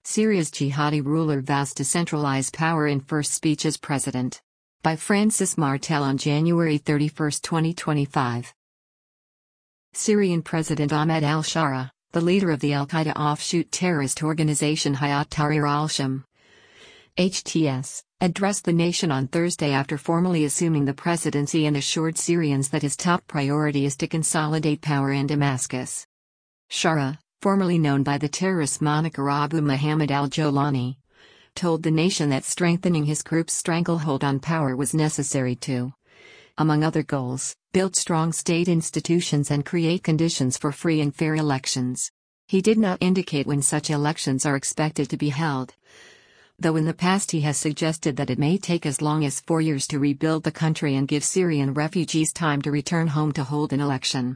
Syria's jihadi ruler vows to centralize power in first speech as president. By Francis Martel on January 31, 2025. Syrian President Ahmed al-Shara, the leader of the al-Qaeda offshoot terrorist organization Hayat Tahrir al-Sham, HTS, addressed the nation on Thursday after formally assuming the presidency and assured Syrians that his top priority is to consolidate power in Damascus. Shara, formerly known by the terrorist moniker Abu Muhammad al-Jolani, told the nation that strengthening his group's stranglehold on power was necessary to, among other goals, build strong state institutions and create conditions for free and fair elections. He did not indicate when such elections are expected to be held, though in the past he has suggested that it may take as long as 4 years to rebuild the country and give Syrian refugees time to return home to hold an election.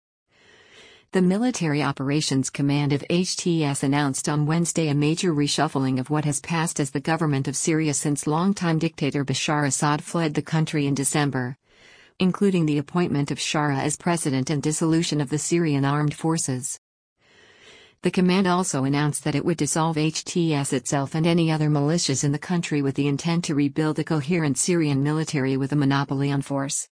The Military Operations Command of HTS announced on Wednesday a major reshuffling of what has passed as the government of Syria since longtime dictator Bashar Assad fled the country in December, including the appointment of Shara as president and dissolution of the Syrian armed forces. The command also announced that it would dissolve HTS itself and any other militias in the country with the intent to rebuild a coherent Syrian military with a monopoly on force.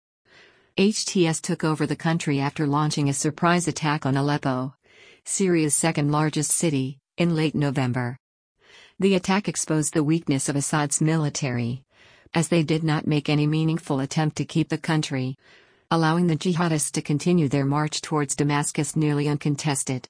HTS took over the country after launching a surprise attack on Aleppo, Syria's second-largest city, in late November. The attack exposed the weakness of Assad's military, as they did not make any meaningful attempt to keep the country, allowing the jihadists to continue their march towards Damascus nearly uncontested.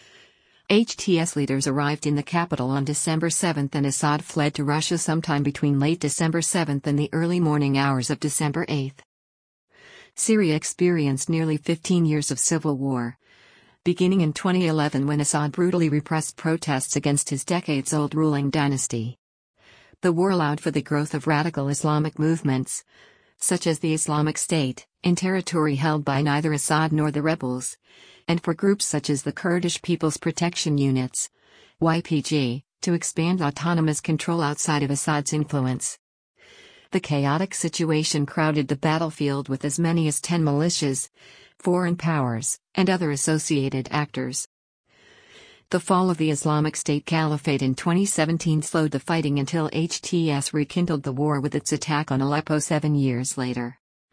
HTS leaders arrived in the capital on December 7 and Assad fled to Russia sometime between late December 7 and the early morning hours of December 8. Syria experienced nearly 15 years of civil war, beginning in 2011 when Assad brutally repressed protests against his decades-old ruling dynasty. The war allowed for the growth of radical Islamic movements, such as the Islamic State, in territory held by neither Assad nor the rebels, and for groups such as the Kurdish People's Protection Units, YPG, to expand autonomous control outside of Assad's influence. The chaotic situation crowded the battlefield with as many as 10 militias, foreign powers, and other associated actors. The fall of the Islamic State Caliphate in 2017 slowed the fighting until HTS rekindled the war with its attack on Aleppo 7 years later.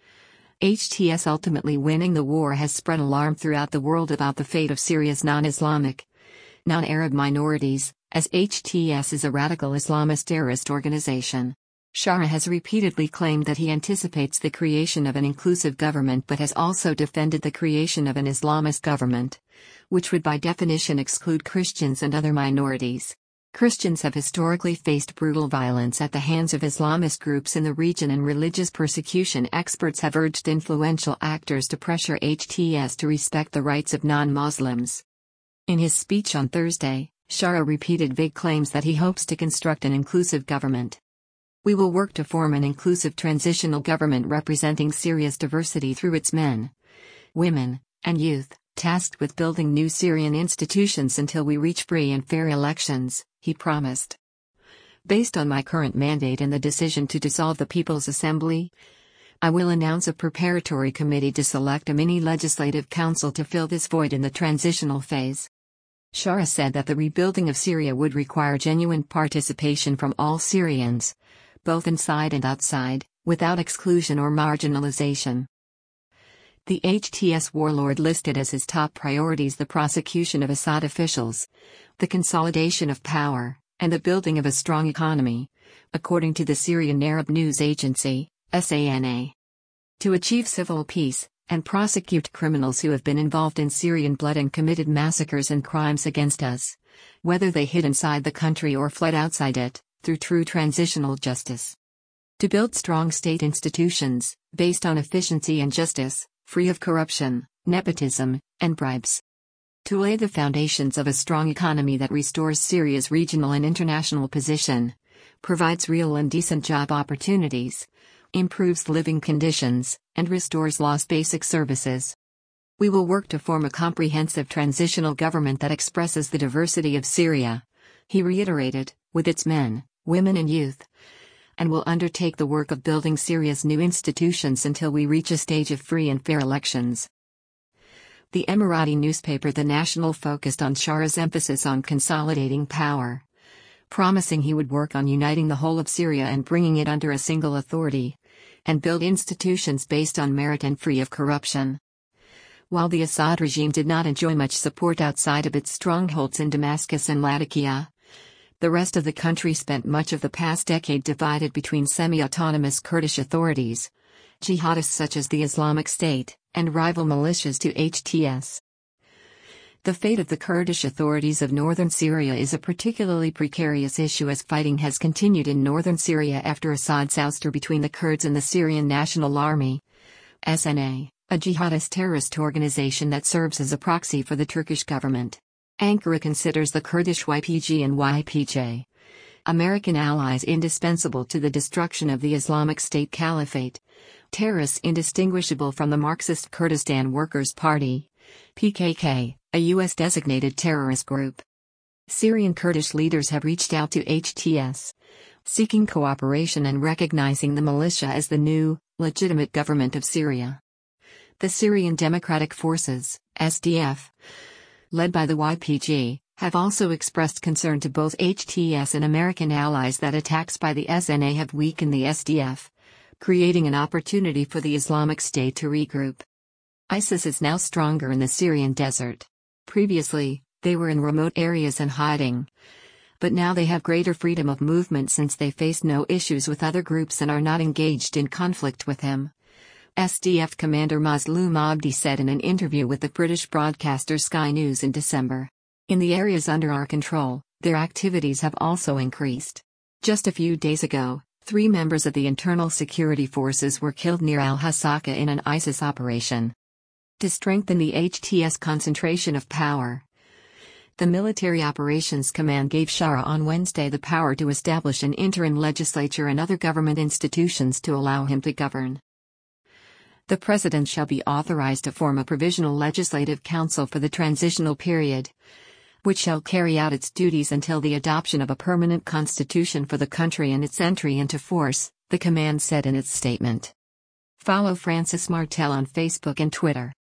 HTS ultimately winning the war has spread alarm throughout the world about the fate of Syria's non-Islamic, non-Arab minorities, as HTS is a radical Islamist terrorist organization. Shara has repeatedly claimed that he anticipates the creation of an inclusive government but has also defended the creation of an Islamist government, which would by definition exclude Christians and other minorities. Christians have historically faced brutal violence at the hands of Islamist groups in the region, and religious persecution experts have urged influential actors to pressure HTS to respect the rights of non-Muslims. In his speech on Thursday, Shara repeated vague claims that he hopes to construct an inclusive government. We will work to form an inclusive transitional government representing Syria's diversity through its men, women, and youth, tasked with building new Syrian institutions until we reach free and fair elections, he promised. Based on my current mandate and the decision to dissolve the People's Assembly, I will announce a preparatory committee to select a mini-legislative council to fill this void in the transitional phase. Shara said that the rebuilding of Syria would require genuine participation from all Syrians, both inside and outside, without exclusion or marginalization. The HTS warlord listed as his top priorities the prosecution of Assad officials, the consolidation of power, and the building of a strong economy, according to the Syrian Arab News Agency, SANA. To achieve civil peace, and prosecute criminals who have been involved in Syrian blood and committed massacres and crimes against us, whether they hid inside the country or fled outside it, through true transitional justice. To build strong state institutions, based on efficiency and justice, free of corruption, nepotism, and bribes. To lay the foundations of a strong economy that restores Syria's regional and international position, provides real and decent job opportunities, improves living conditions, and restores lost basic services. We will work to form a comprehensive transitional government that expresses the diversity of Syria, he reiterated, with its men, women and youth, and will undertake the work of building Syria's new institutions until we reach a stage of free and fair elections. The Emirati newspaper The National focused on Shara's emphasis on consolidating power, promising he would work on uniting the whole of Syria and bringing it under a single authority, and build institutions based on merit and free of corruption. While the Assad regime did not enjoy much support outside of its strongholds in Damascus and Latakia, the rest of the country spent much of the past decade divided between semi-autonomous Kurdish authorities, jihadists such as the Islamic State, and rival militias to HTS. The fate of the Kurdish authorities of northern Syria is a particularly precarious issue as fighting has continued in northern Syria after Assad's ouster between the Kurds and the Syrian National Army, SNA, a jihadist terrorist organization that serves as a proxy for the Turkish government. Ankara considers the Kurdish YPG and YPJ, American allies indispensable to the destruction of the Islamic State Caliphate, terrorists indistinguishable from the Marxist Kurdistan Workers' Party, PKK, a U.S.-designated terrorist group. Syrian Kurdish leaders have reached out to HTS, seeking cooperation and recognizing the militia as the new, legitimate government of Syria. The Syrian Democratic Forces, SDF, led by the YPG, have also expressed concern to both HTS and American allies that attacks by the SNA have weakened the SDF, creating an opportunity for the Islamic State to regroup. ISIS is now stronger in the Syrian desert. Previously, they were in remote areas and hiding. But now they have greater freedom of movement since they face no issues with other groups and are not engaged in conflict with him. SDF commander Mazloum Abdi said in an interview with the British broadcaster Sky News in December. In the areas under our control, their activities have also increased. Just a few days ago, 3 members of the internal security forces were killed near Al-Hasaka in an ISIS operation. To strengthen the HTS concentration of power, the Military Operations Command gave Shara on Wednesday the power to establish an interim legislature and other government institutions to allow him to govern. The president shall be authorized to form a provisional legislative council for the transitional period, which shall carry out its duties until the adoption of a permanent constitution for the country and its entry into force, the command said in its statement. Follow Francis Martel on Facebook and Twitter.